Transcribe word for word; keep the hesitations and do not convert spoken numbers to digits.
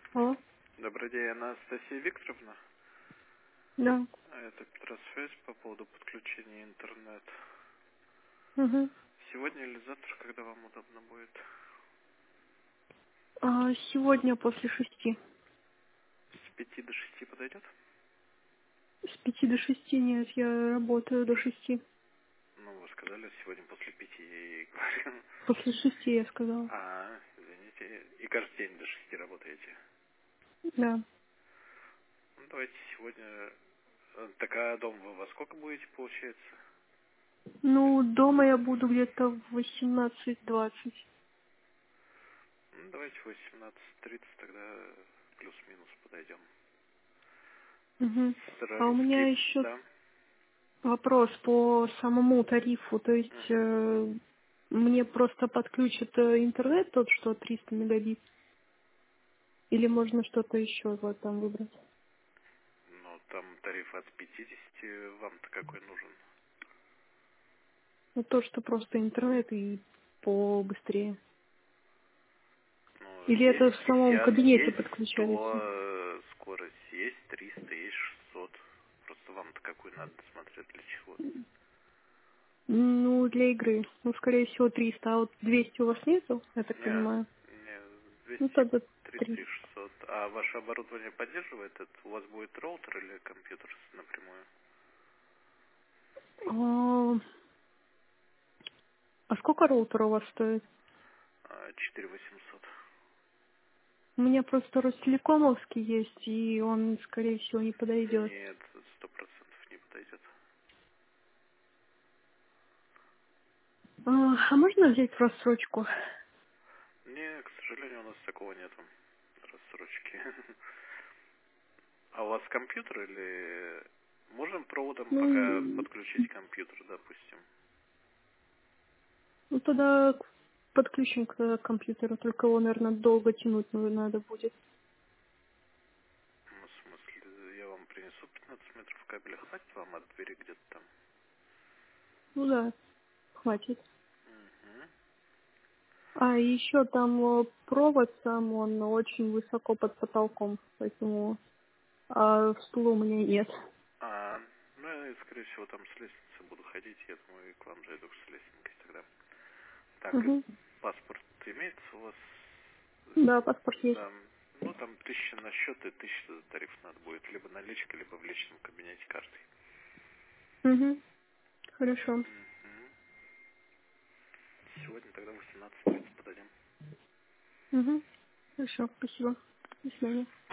Алло? Добрый день, Анастасия Викторовна. Да. Это Петросвязь по поводу подключения интернета. Угу. Сегодня или завтра, когда вам удобно будет? А, сегодня после шести. С пяти до шести подойдет? С пяти до шести нет, я работаю до шести. Ну, вы сказали, сегодня после пяти, я и говорю. После шести я сказала. А, извините. И каждый день до шести работаете? Да. Ну, давайте сегодня... э, Так, а дом вы во сколько будете, получается? Ну, дома я буду где-то в восемнадцать двадцать. Ну, давайте в восемнадцать тридцать тогда плюс-минус подойдем. Угу. А у меня Сравнить, еще да? вопрос по самому тарифу. То есть Угу. э, мне просто подключат э, интернет тот, что триста мегабит, или можно что-то еще вот там выбрать? Ну, там тариф от пятидесяти, вам-то какой нужен? Ну, то, что просто интернет и побыстрее. Ну, Или это есть в самом пятьдесят, кабинете есть подключается? сто э, скорость, есть триста, есть шестьсот. Просто вам-то какой надо смотреть для чего? Ну, для игры. Ну, скорее всего, триста. А вот двести у вас нету, я так Не, понимаю? не, Ну, двести, тогда триста и триста. шестьсот. А ваше оборудование поддерживает это? У вас будет роутер или компьютер с- напрямую? А, а сколько роутер у вас стоит? А, четыре восемьсот. У меня просто Ростелекомовский есть, и он, скорее всего, не подойдет. Нет, сто процентов не подойдет. А, а можно взять в рассрочку? Не, к сожалению, у нас такого нету. Рассрочки. А у вас компьютер или... Можем проводом пока Ну, подключить компьютер, допустим? ну тогда подключим к компьютеру, только его, наверное, долго тянуть ну, надо будет. Ну, в смысле, я вам принесу пятнадцать метров кабеля. Хватит вам от двери где-то там? Ну да, хватит. Угу. А еще там э, провод сам, он очень высоко под потолком, поэтому а стула у меня нет. А, ну, я, скорее всего, там с лестницы буду ходить. Я думаю, и к вам зайду с лестницей тогда. Так, и Угу. паспорт имеется у вас? Да, паспорт есть. Да. Ну, там тысяча на счет и тысяча за тариф надо будет. Либо наличка, либо в личном кабинете картой. Угу. Хорошо. Угу. Сегодня тогда в восемнадцать тридцать подойдем. Угу. Хорошо, спасибо. До свидания.